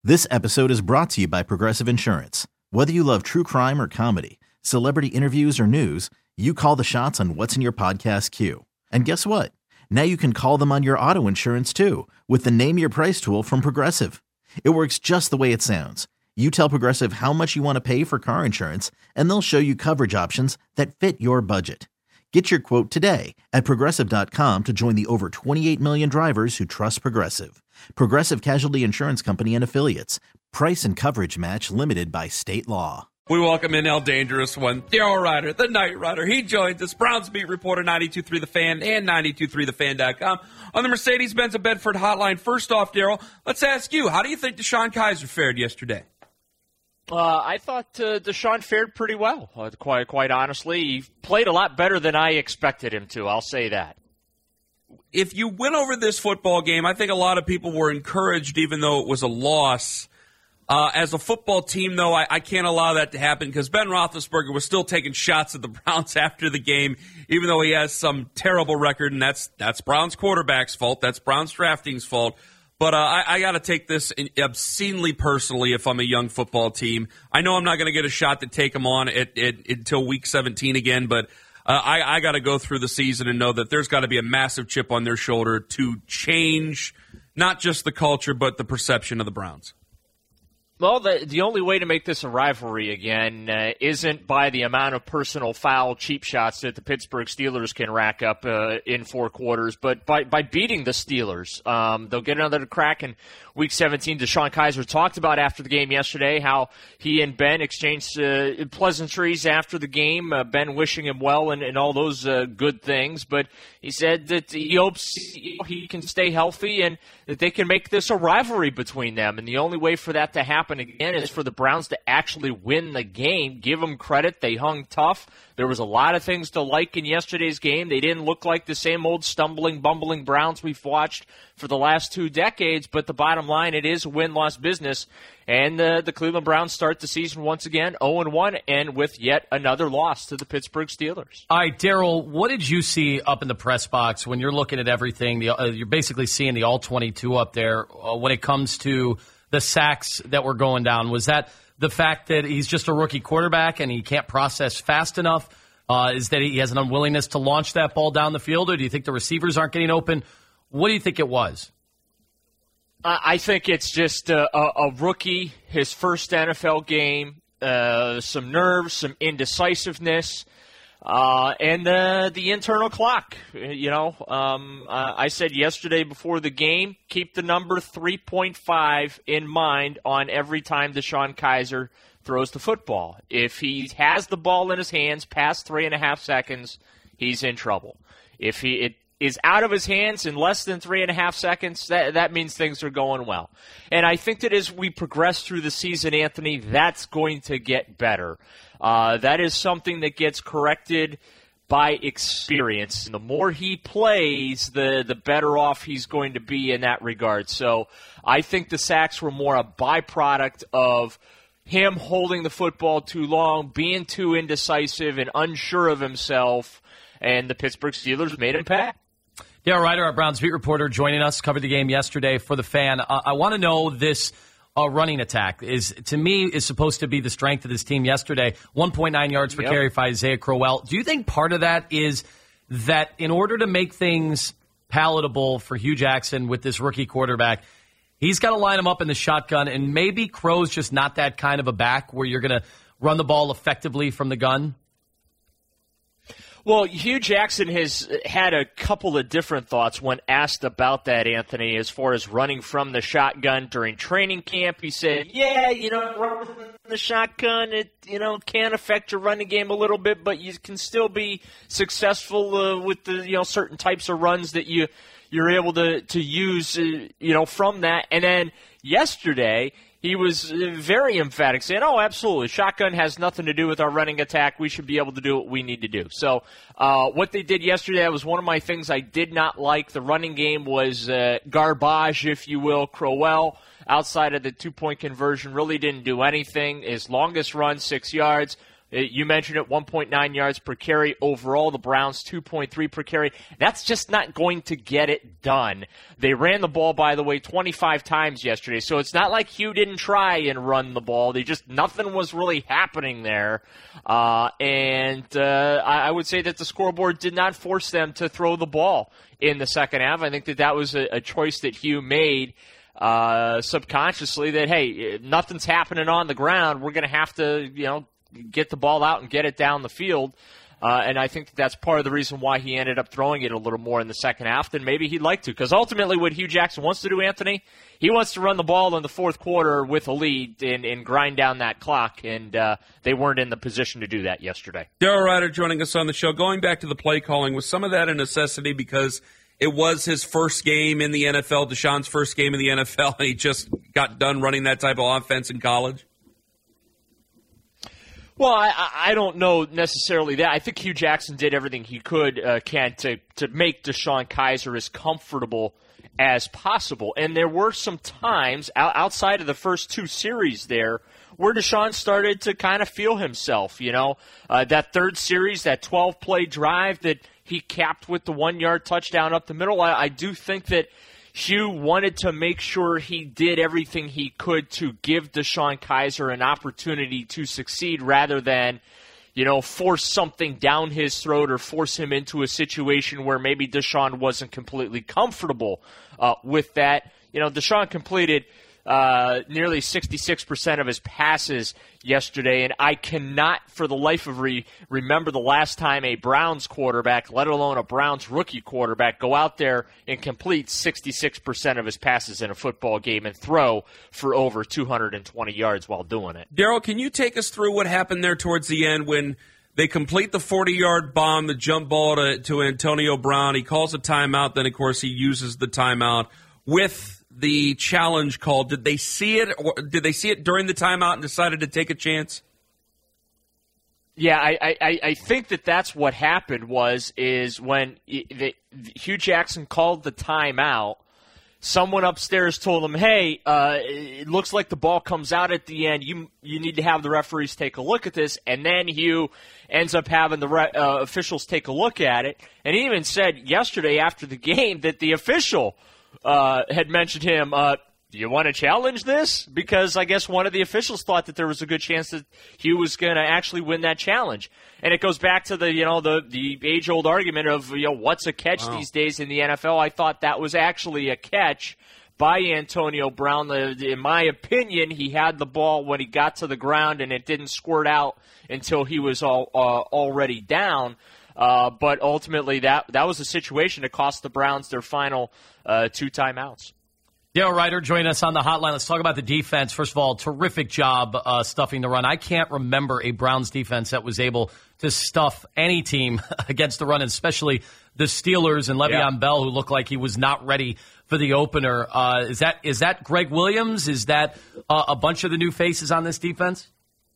This episode is brought to you by Progressive Insurance. Whether you love true crime or comedy, celebrity interviews or news, you call the shots on what's in your podcast queue. And guess what? Now you can call them on your auto insurance too with the Name Your Price tool from Progressive. It works just the way it sounds. You tell Progressive how much you want to pay for car insurance, and they'll show you coverage options that fit your budget. Get your quote today at Progressive.com to join the over 28 million drivers who trust Progressive. Progressive Casualty Insurance Company and Affiliates. Price and coverage match limited by state law. We welcome in El Dangerous One, Daryl Ryder, the Night Rider. He joins us, Browns beat reporter, 92.3 The Fan and 92.3thefan.com on the Mercedes-Benz of Bedford hotline. First off, Daryl, let's ask you, how do you think DeShone Kizer fared yesterday? I thought DeShone fared pretty well, quite honestly. He played a lot better than I expected him to, I'll say that. If you win over this football game, I think a lot of people were encouraged, even though it was a loss. As a football team, though, I can't allow that to happen because Ben Roethlisberger was still taking shots at the Browns after the game, even though he has some terrible record, and that's Browns quarterback's fault. That's Browns drafting's fault. But I got to take this obscenely personally if I'm a young football team. I know I'm not going to get a shot to take them on until Week 17 again, but I got to go through the season and know that there's got to be a massive chip on their shoulder to change not just the culture but the perception of the Browns. Well, the only way to make this a rivalry again isn't by the amount of personal foul cheap shots that the Pittsburgh Steelers can rack up in four quarters, but by beating the Steelers. They'll get another crack in Week 17. DeShone Kizer talked about after the game yesterday how he and Ben exchanged pleasantries after the game, Ben wishing him well and all those good things, but he said that he hopes he can stay healthy and that they can make this a rivalry between them, and the only way for that to happen again is for the Browns to actually win the game. Give them credit. They hung tough. There was a lot of things to like in yesterday's game. They didn't look like the same old stumbling, bumbling Browns we've watched for the last 2 decades, but the bottom line, it is a win-loss business, and the Cleveland Browns start the season once again 0-1 and with yet another loss to the Pittsburgh Steelers. All right, Daryl, what did you see up in the press box when you're looking at everything? You're basically seeing the all-22 up there when it comes to the sacks that were going down. Was that the fact that he's just a rookie quarterback and he can't process fast enough? Is that he has an unwillingness to launch that ball down the field, or do you think the receivers aren't getting open? What do you think it was? I think it's just a rookie, his first NFL game, some nerves, some indecisiveness, and the internal clock. I said yesterday before the game, keep the number 3.5 in mind on every time DeShone Kizer throws the football. If he has the ball in his hands past 3.5 seconds, he's in trouble. If it is out of his hands in less than 3.5 seconds, that means things are going well. And I think that as we progress through the season, Anthony, that's going to get better. That is something that gets corrected by experience. And the more he plays, the better off he's going to be in that regard. So I think the sacks were more a byproduct of him holding the football too long, being too indecisive and unsure of himself, and the Pittsburgh Steelers made him pay. Daryl Ryder, our Browns beat reporter, joining us, covered the game yesterday for the Fan. I want to know this running attack is supposed to be the strength of this team yesterday. 1.9 yards per carry for Isaiah Crowell. Do you think part of that is that in order to make things palatable for Hugh Jackson with this rookie quarterback, he's got to line him up in the shotgun, and maybe Crow's just not that kind of a back where you're going to run the ball effectively from the gun? Well, Hugh Jackson has had a couple of different thoughts when asked about that, Anthony, as far as running from the shotgun during training camp. He said, run from the shotgun, it, can affect your running game a little bit, but you can still be successful with the, certain types of runs that you're able to use, from that. And then yesterday, he was very emphatic, saying, oh, absolutely, shotgun has nothing to do with our running attack. We should be able to do what we need to do. So what they did yesterday, that was one of my things I did not like. The running game was garbage, if you will. Crowell, outside of the 2-point conversion, really didn't do anything. His longest run, 6 yards. You mentioned it, 1.9 yards per carry. Overall, the Browns 2.3 per carry. That's just not going to get it done. They ran the ball, by the way, 25 times yesterday, so it's not like Hugh didn't try and run the ball. Nothing was really happening there. I would say that the scoreboard did not force them to throw the ball in the second half. I think that was a choice that Hugh made subconsciously, that, hey, nothing's happening on the ground. We're going to have to, get the ball out and get it down the field. And I think that's part of the reason why he ended up throwing it a little more in the second half than maybe he'd like to. Because ultimately what Hugh Jackson wants to do, Anthony, he wants to run the ball in the fourth quarter with a lead and grind down that clock. And they weren't in the position to do that yesterday. Daryl Ryder joining us on the show. Going back to the play calling, was some of that a necessity because it was his first game in the NFL, Deshaun's first game in the NFL, and he just got done running that type of offense in college? Well, I don't know necessarily that. I think Hugh Jackson did everything he could, Ken, to make DeShone Kizer as comfortable as possible. And there were some times outside of the first two series there where Deshaun started to kind of feel himself, that third series, that 12-play drive that he capped with the 1-yard touchdown up the middle. I do think that Hugh wanted to make sure he did everything he could to give DeShone Kizer an opportunity to succeed rather than, force something down his throat or force him into a situation where maybe Deshaun wasn't completely comfortable with that. Deshaun completed nearly 66% of his passes yesterday, and I cannot for the life of remember the last time a Browns quarterback, let alone a Browns rookie quarterback, go out there and complete 66% of his passes in a football game and throw for over 220 yards while doing it. Daryl, can you take us through what happened there towards the end when they complete the 40-yard bomb, the jump ball to Antonio Brown? He calls a timeout, then, of course, he uses the timeout with the challenge call. Did they see it, or did they see it during the timeout and decided to take a chance? Yeah, I think that's what happened is when Hugh Jackson called the timeout, someone upstairs told him, hey, it looks like the ball comes out at the end. You need to have the referees take a look at this. And then Hugh ends up having the officials take a look at it. And he even said yesterday after the game that the official had mentioned him, do you want to challenge this? Because I guess one of the officials thought that there was a good chance that Hugh was going to actually win that challenge. And it goes back to the age-old argument of, what's a catch these days in the NFL? I thought that was actually a catch by Antonio Brown. In my opinion, he had the ball when he got to the ground, and it didn't squirt out until he was already down. But ultimately, that was a situation that cost the Browns their final 2 timeouts. Daryl Ryder joining us on the hotline. Let's talk about the defense. First of all, terrific job stuffing the run. I can't remember a Browns defense that was able to stuff any team against the run, especially the Steelers and Le'Veon Bell, who looked like he was not ready for the opener. Is that Greg Williams? Is that a bunch of the new faces on this defense?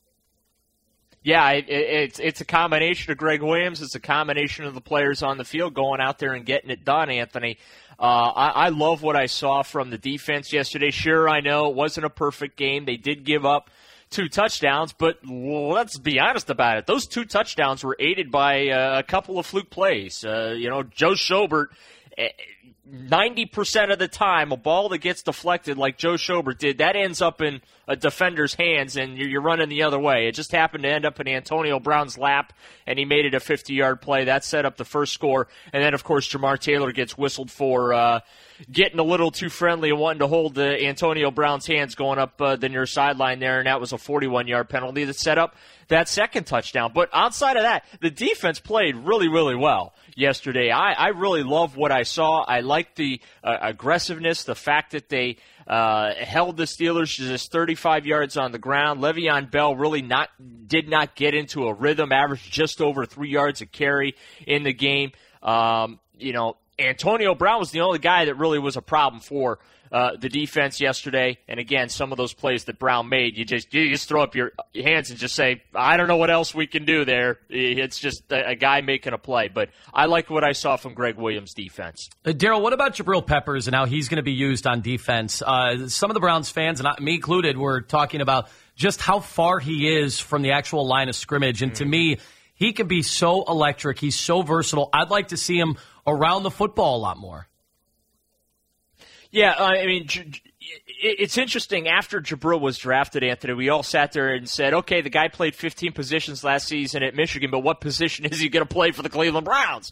Yeah, it's a combination of Greg Williams. It's a combination of the players on the field going out there and getting it done, Anthony. I love what I saw from the defense yesterday. Sure, I know it wasn't a perfect game. They did give up 2 touchdowns, but let's be honest about it. Those 2 touchdowns were aided by a couple of fluke plays. Joe Schobert, 90% of the time, a ball that gets deflected like Joe Schobert did, that ends up in a defender's hands, and you're running the other way. It just happened to end up in Antonio Brown's lap, and he made it a 50-yard play. That set up the first score. And then, of course, Jamar Taylor gets whistled for getting a little too friendly and wanting to hold Antonio Brown's hands going up the near sideline there, and that was a 41-yard penalty that set up that second touchdown. But outside of that, the defense played really, really well yesterday. I really love what I saw. I like the aggressiveness, the fact that they held the Steelers to just 35 yards on the ground. Le'Veon Bell really did not get into a rhythm, averaged just over 3 yards a carry in the game. Antonio Brown was the only guy that really was a problem for the defense yesterday. And again, some of those plays that Brown made, you just throw up your hands and just say, I don't know what else we can do there. It's just a guy making a play. But I like what I saw from Greg Williams' defense. Daryl, what about Jabril Peppers and how he's going to be used on defense? Some of the Browns fans, and me included, were talking about just how far he is from the actual line of scrimmage. And to me, he can be so electric. He's so versatile. I'd like to see him around the football a lot more. Yeah, I mean, it's interesting. After Jabril was drafted, Anthony, we all sat there and said, okay, the guy played 15 positions last season at Michigan, but what position is he going to play for the Cleveland Browns?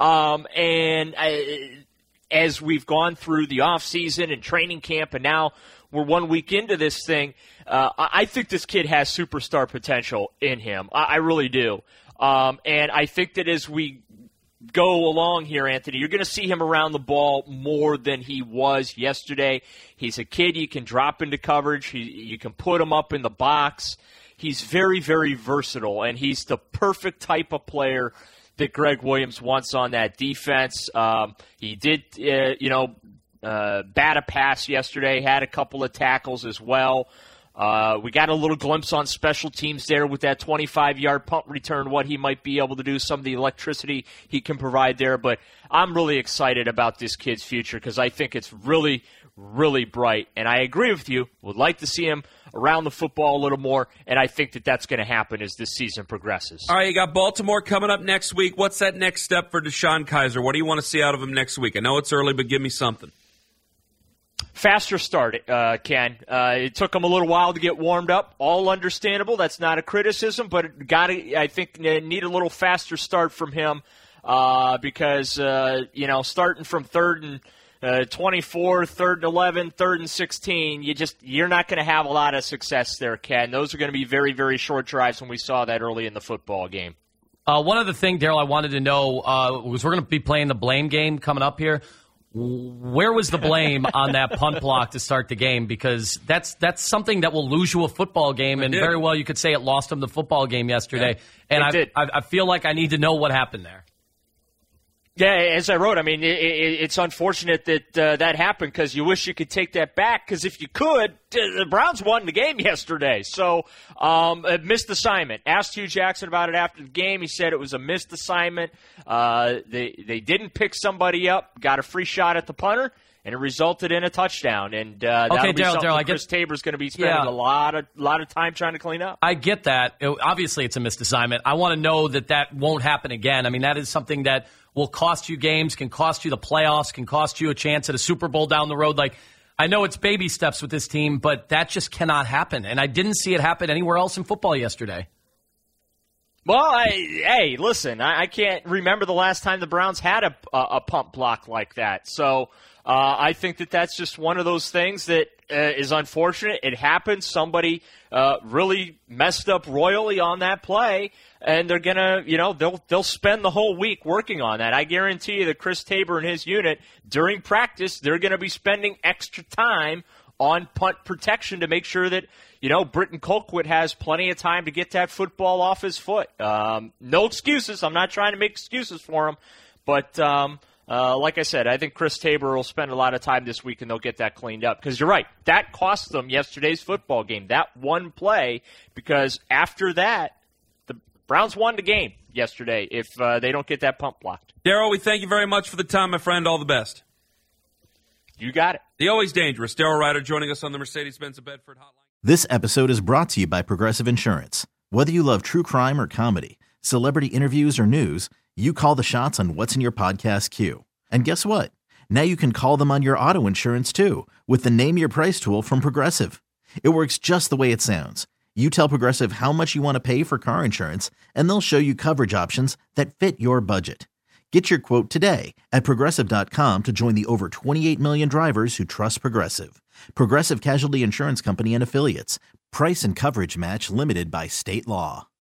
As we've gone through the offseason and training camp, and now we're 1 week into this thing, I think this kid has superstar potential in him. I really do. And I think that as we go along here, Anthony, you're going to see him around the ball more than he was yesterday. He's a kid you can drop into coverage. You can put him up in the box. He's very, very versatile, and he's the perfect type of player that Greg Williams wants on that defense. He did, bat a pass yesterday, had a couple of tackles as well. We got a little glimpse on special teams there with that 25-yard punt return, what he might be able to do, some of the electricity he can provide there. But I'm really excited about this kid's future because I think it's really, really bright. And I agree with you. Would like to see him around the football a little more, and I think that that's going to happen as this season progresses. All right, you got Baltimore coming up next week. What's that next step for DeShone Kizer? What do you want to see out of him next week? I know it's early, but give me something. Faster start, Ken. It took him a little while to get warmed up. All understandable. That's not a criticism, but I think need a little faster start from him because starting from 3rd and 24, 3rd and 11, 3rd and 16, you're not going to have a lot of success there, Ken. Those are going to be very, very short drives when we saw that early in the football game. One other thing, Daryl, I wanted to know was we're going to be playing the blame game coming up here. Where was the blame on that punt block to start the game? Because that's something that will lose you a football game, and very well you could say it lost him the football game yesterday. Yeah, and I feel like I need to know what happened there. Yeah, as I wrote, I mean, it's unfortunate that that happened because you wish you could take that back because if you could, the Browns won the game yesterday. So, a missed assignment. Asked Hugh Jackson about it after the game. He said it was a missed assignment. They didn't pick somebody up, got a free shot at the punter, and it resulted in a touchdown. And that'll be something that Chris Tabor's going to be spending a lot of time trying to clean up. I get that. Obviously, it's a missed assignment. I want to know that won't happen again. I mean, that is something that will cost you games, can cost you the playoffs, can cost you a chance at a Super Bowl down the road. Like, I know it's baby steps with this team, but that just cannot happen. And I didn't see it happen anywhere else in football yesterday. Well, hey, listen, I can't remember the last time the Browns had a pump block like that. So I think that's just one of those things that is unfortunate. It happened. Somebody really messed up royally on that play, and they're gonna, they'll spend the whole week working on that. I guarantee you that Chris Tabor and his unit during practice, they're going to be spending extra time on punt protection to make sure that Britton Colquitt has plenty of time to get that football off his foot. No excuses. I'm not trying to make excuses for him, but like I said, I think Chris Tabor will spend a lot of time this week and they'll get that cleaned up. Because you're right, that cost them yesterday's football game, that one play, because after that, the Browns won the game yesterday if they don't get that pump blocked. Daryl, we thank you very much for the time, my friend. All the best. You got it. The always dangerous Daryl Ryder joining us on the Mercedes-Benz of Bedford Hotline. This episode is brought to you by Progressive Insurance. Whether you love true crime or comedy, celebrity interviews or news, you call the shots on what's in your podcast queue. And guess what? Now you can call them on your auto insurance too with the Name Your Price tool from Progressive. It works just the way it sounds. You tell Progressive how much you want to pay for car insurance, and they'll show you coverage options that fit your budget. Get your quote today at Progressive.com to join the over 28 million drivers who trust Progressive. Progressive Casualty Insurance Company and Affiliates. Price and coverage match limited by state law.